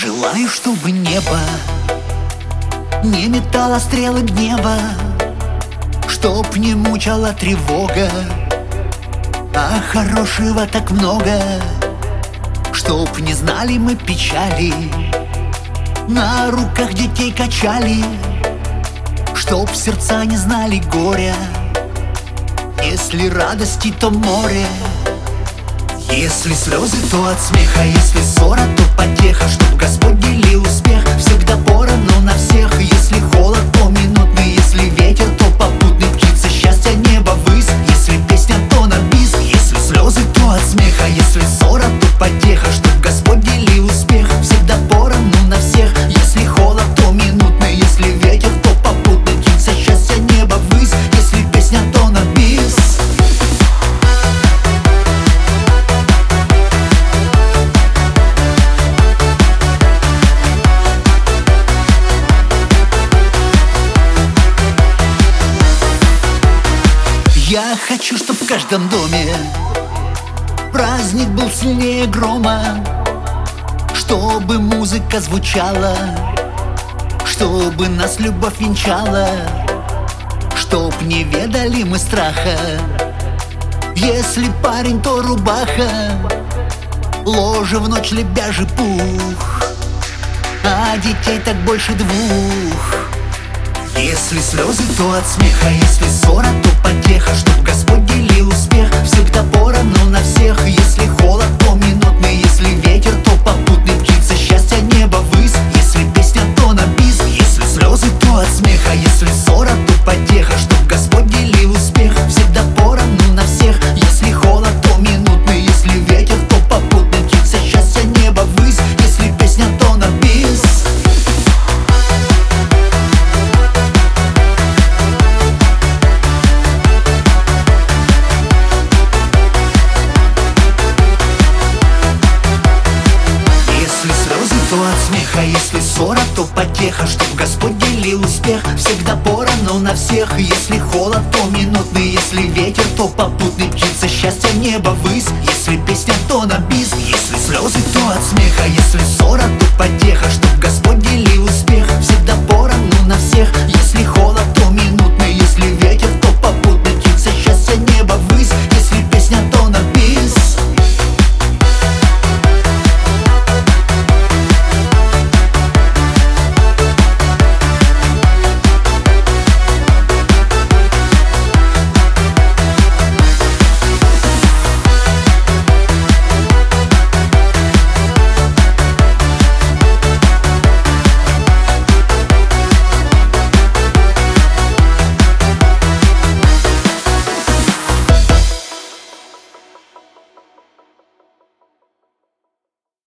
Желаю, чтобы небо не метало стрелы гнева, чтоб не мучала тревога, а хорошего так много, чтоб не знали мы печали, на руках детей качали, чтоб сердца не знали горя, если радости, то море. Если слезы, то от смеха, если ссора, то потеха, чтоб Господь делил успех всегда поровну на всех. Если холод, то минутный, если ветер, то попутный, птица счастья неба ввысь, если песня, то на бис. Если слезы, то от смеха, если ссора, то потеха, чтоб Господь делил успех всегда поровну на всех. Если холод, то минутный, если ветер, то попутный, птица счастья неба ввысь, если песня, то на бис. Я хочу, чтоб в каждом доме праздник был сильнее грома, чтобы музыка звучала, чтобы нас любовь венчала, чтоб не ведали мы страха. Если парень, то рубаха, ложе в ночь лебяжий пух, а детей так больше двух. Если слезы, то от смеха, если ссора, то потеха, чтоб Господь делил успех всегда поровну на всех. Если холод, то минутный, если ветер, то попутный, птица счастья неба ввысь, если песня, то на бис. Если слезы, то от смеха, если ссора, то потеха, чтоб Господь делил успех всегда поровну на всех. Если холод, то минутный, если ветер, то попутный, птица счастья неба ввысь, если песня, то на бис. То от смеха, если ссора, то потеха, чтоб Господь делил успех всегда поровну на всех. Если холод, то минутный, если ветер, то попутный, птица счастья неба ввысь, если песня, то на бис. Если слезы, то от смеха, если